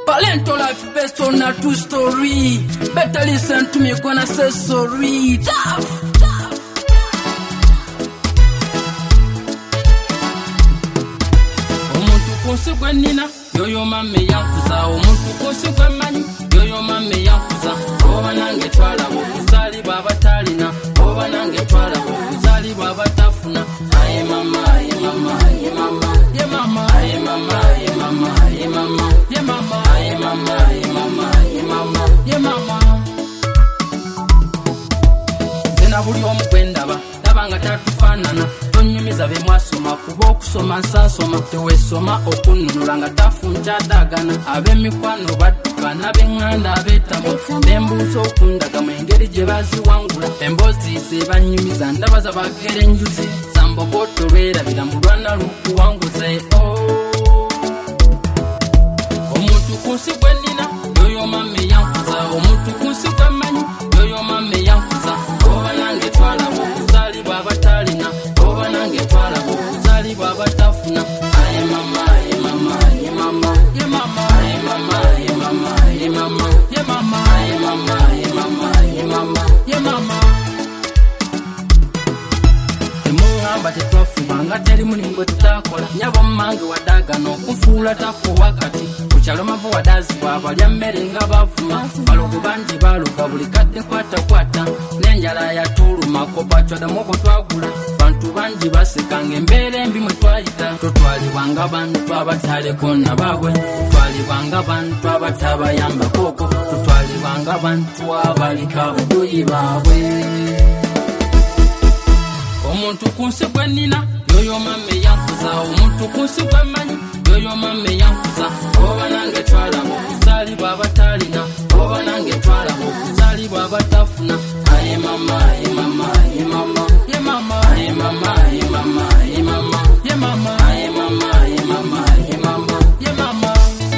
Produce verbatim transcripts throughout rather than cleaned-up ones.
Parental life based on a true story. Better listen to me when I say sorry. Tough. Kunsikwe nina yoyo mame yankuza omuntu kunsikwe manyi yoyo mame yankuza oba nange twala okuzali baba talina oba nange twala okuzali baba tafuna aye mama aye mama aye mama ye mama aye mama aye mama aye mama ye mama aye mama aye mama aye mama ye mama tena buli omu kwendaba nabanga tatufaanana tonyumiza be mwasoma kuba okusoma nsasoma tewesoma okununula nga tafunkyadagana ab'emikwano badduka n'ab'eŋŋanda ab'ettamo bembuuza okundaga mu engeri gye baziwangula emboozi ze banyumiza ndabaza bagera enjuzi zambogoto lwerabira mu lwana lukuwanguze omuntu ku nsi gwe nnina yoyo mame yankuza omuntu ku nsi gwe mmanyi yoyo mame yankuza oba nange twalaba okuzali bw'aba talina oba nange twalaba okuzali bw'aba tafuna aye mama aye mama aye mama ye mama aye mama aye mama aye mama ye mama aye mama aye mama aye mama ye mama temuŋŋamba tetwafubanga teri mulingo tutakola nyabo mmange wadagano okufuula tafu wakati kukyalo mavu wadazibwa abalya mmere nga bavuma balogo bangi baluga buli kadde kwatakwata n'enjala yatulumako bacwadamuko twagula bantu bangi basekanga embeera embi mwe twayita totwalibwanga bantu abataleko na baabwe totwalibwanga bantu abatabayambakoko totwalibwanga bantu abalika buduyi baabwe omuntu ku nsi gwe nnina yoyo mame yankuza omuntu ku nsi gwe mmanyi yoyo mame yankuza oba nange twalaba okuzali bw'aba talina oba nange twalaba okuzali bw'aba tafuna aye mama aye mama aye mama ye mama aye mama aye mama aye mama ye mama aye mama aye mama aye mama ye mama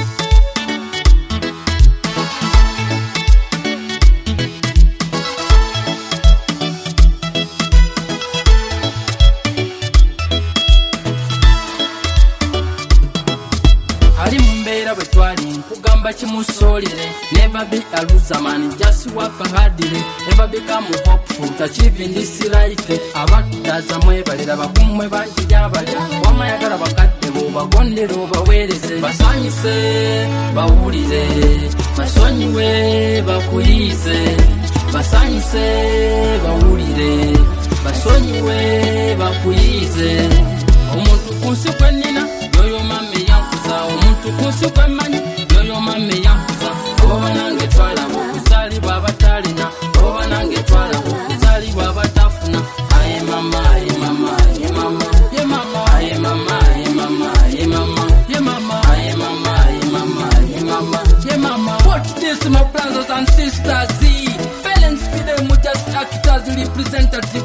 ali mumbeera bwe twali nkugamba kimusoolere never be a loser man just work hard never become hopeful to achieve this life abataza mwebalira bakumwe bangi jabalya wamayagala bakadde bobagondera obaweereze basanyise bawulire basonyiwe bakuyize basanyise bawulire basonyiwe bakuyize omuntu ku nsi gwe nnina yoyo mame yankuza omuntu ku nsi gwe mmanyi yoyo mame yankuza oba nange twalaba okuzali bw'aba talina oba nange twalaba okuzali bw'aba tafuna aye mama aye mama aye mama ye mama aye mama aye mama aye mama ye mama aye mama aye mama aye mama ye mama watch this my brothers and sisters see balance for them just act as representative